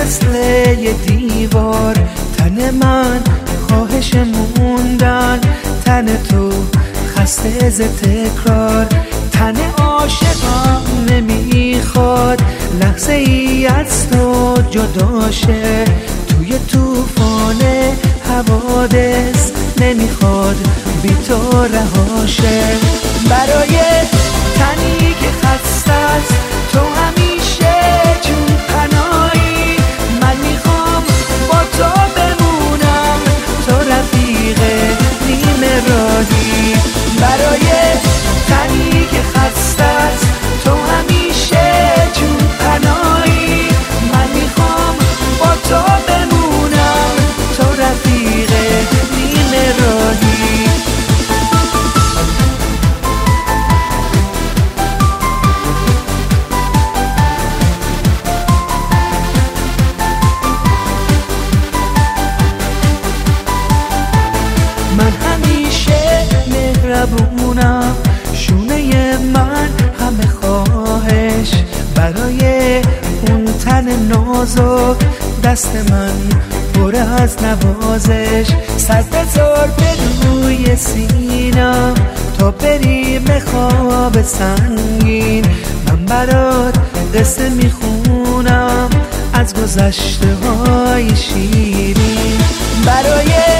مثل یه دیوار. تن من خواهش موندن، تن تو خسته ز تکرار. تن عاشقم نمیخواد لحظه ای از تو جدا شه. توی طوفان حوادث نمیخواد بی تو رها شه. برای تنی که خسته است تو همیشه جون پناهی. من میخوام با تو بمونم، تو رفیق نیمه راهی. برای تنی که خسته است تو همیشه جون پناهی. من میخوام با تو بمونم، تو رفیق نیمه راهی. من همیشه مهربونم، شونه من همه خواهش. برای اون تن نازک دست من پر از نوازش. سر بذار به روی سینم تا بریم خواب سنگین. من برات قصه میخونم از گذشته های شیرین. برای